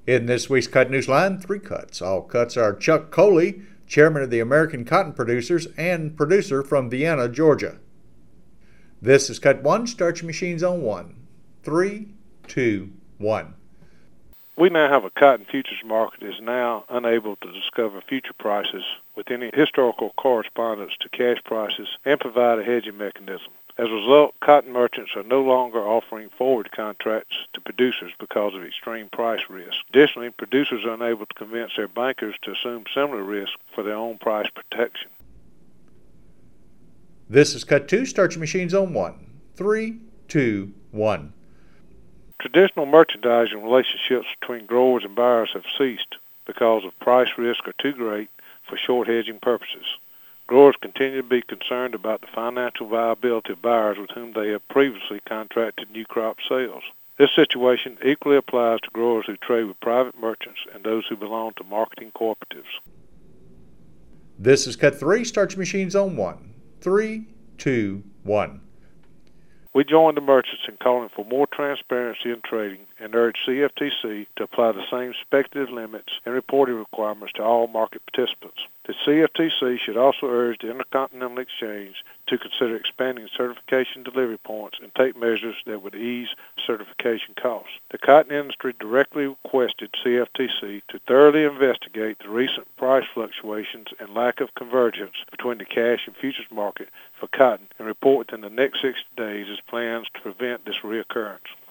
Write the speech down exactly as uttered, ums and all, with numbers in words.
In this week's Cut Newsline, three cuts. All cuts are Chuck Coley, chairman of the American Cotton Producers and producer from Vienna, Georgia. This is Cut one. Start your machines on one. Three, two, one. We now have a cotton futures market that is now unable to discover future prices with any historical correspondence to cash prices and provide a hedging mechanism. As a result, cotton merchants are no longer offering forward contracts to producers because of extreme price risk. Additionally, producers are unable to convince their bankers to assume similar risk for their own price protection. This is Cut two. Start your machines on one. Three, two, one. Traditional merchandising relationships between growers and buyers have ceased because of price risk are too great for short hedging purposes. Growers continue to be concerned about the financial viability of buyers with whom they have previously contracted new crop sales. This situation equally applies to growers who trade with private merchants and those who belong to marketing cooperatives. This is Cut three. Start your machines on one. Three, two, one. We join the merchants in calling for more transparency in trading and urge C F T C to apply the same speculative limits and reporting requirements to all market participants. The C F T C should also urge the Intercontinental Exchange to consider expanding certification delivery points and take measures that would ease certification costs. The cotton industry directly requested C F T C to thoroughly investigate the recent price fluctuations and lack of convergence between the cash and futures market for cotton and report within the next sixty days its plans to prevent this reoccurrence.